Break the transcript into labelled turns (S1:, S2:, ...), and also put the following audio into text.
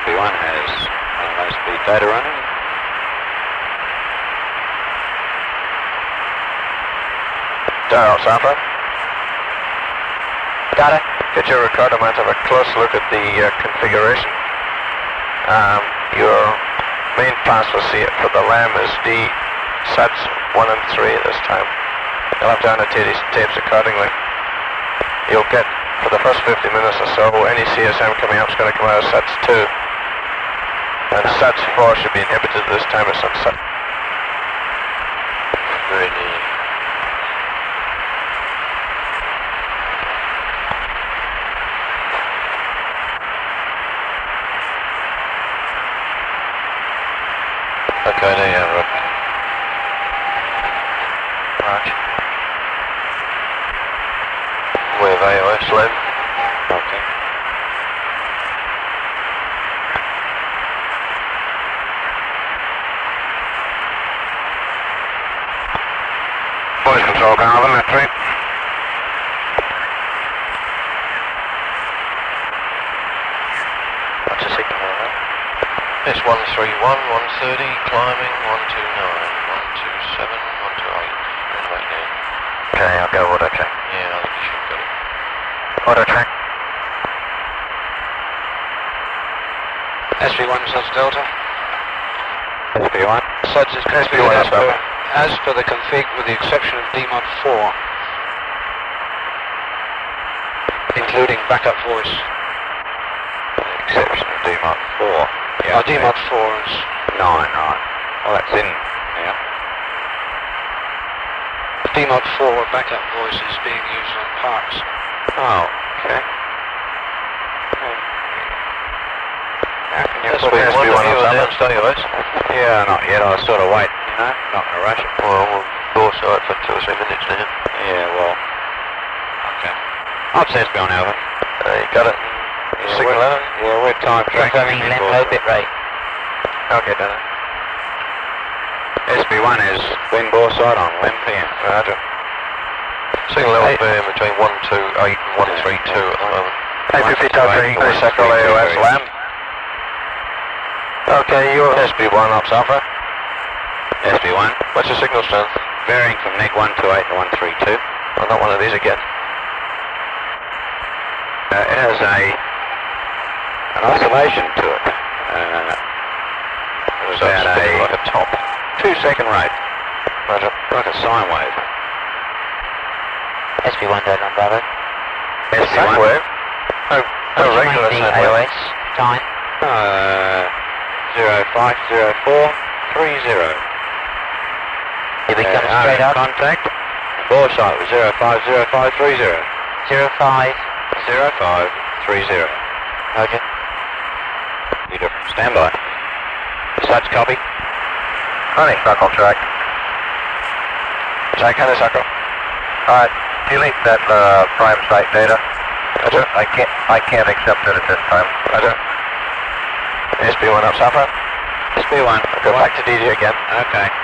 S1: SB1 has low speed data running.
S2: Dial Alpha. Data. Get your recorder man to have a close look at the configuration. Your main pass for the LAM is D SATs 1 and 3 at this time. You'll have to annotate these tapes accordingly. You'll get, for the first 50 minutes or so, any CSM coming up is going to come out of SATs 2. And SATs 4 should be inhibited at this time of sunset.
S1: Really. Okay, there you have it.
S2: Right.
S1: With AOS LAM. Okay.
S2: Voice control, Calvin, that's right. What's the signal on that?
S1: It's 131, 130, climbing, 129, 127, 128. Right there.
S2: Okay, I'll go auto check.
S1: Yeah, I think you should get it.
S2: Auto check.
S3: SB1 Suds Delta.
S2: SB1.
S3: Suds is
S2: SB1
S3: as per the config with the exception of DMOD 4. Including backup voice.
S2: Exception of DMOD 4. Yeah,
S3: Oh, DMOD 4 is...
S2: 9, right. Well, that's in, yeah.
S3: DMOD 4 backup voice is being used on parks.
S2: Oh, okay. How can you put
S1: SB1
S2: SB1 on
S1: announced AOS?
S2: Yeah, not yet. I'll sort of wait, you know. Not in a rush.
S1: Well, we'll go side for 2 or 3 minutes now.
S2: Yeah, well. Okay. I'll say SB1 over.
S1: You got it? Signal out?
S2: Yeah, we're time tracking.
S4: Confirming LEM low bit rate.
S2: Okay, done it. SB1 is wind bore side on LEM PM. Roger.
S1: Signal level being between 128 and 132 at the moment.
S2: 850 Delta, Sacral AOS LAM. Okay, you're SB1 Ops Alpha. SB1.
S1: What's your signal strength?
S2: Varying from neg 128 to 132.
S1: Oh, not one of these again.
S2: It has an oscillation to it. It was
S1: So it's
S2: about
S1: spinning like a top.
S2: 2-second rate.
S1: Roger.
S2: Like a sine wave.
S4: SB1 Delta on Bravo.
S2: SB1.
S1: wave? Oh, regular
S4: the
S1: sine wave.
S4: AOS time.
S2: 050430.
S4: Here we come straight up.
S2: Contact. Bore site was 050530.
S4: 05.
S2: 0530.
S4: Roger.
S2: Beautiful. Stand by. Such copy. Honeysuckle track.
S1: Jack, honeysuckle.
S2: Alright, delete that prime site data.
S1: Roger.
S2: I can't accept it at this time.
S1: Roger. SB1 up, Alpha.
S2: SB1.
S1: Go back to DJ again.
S2: Okay.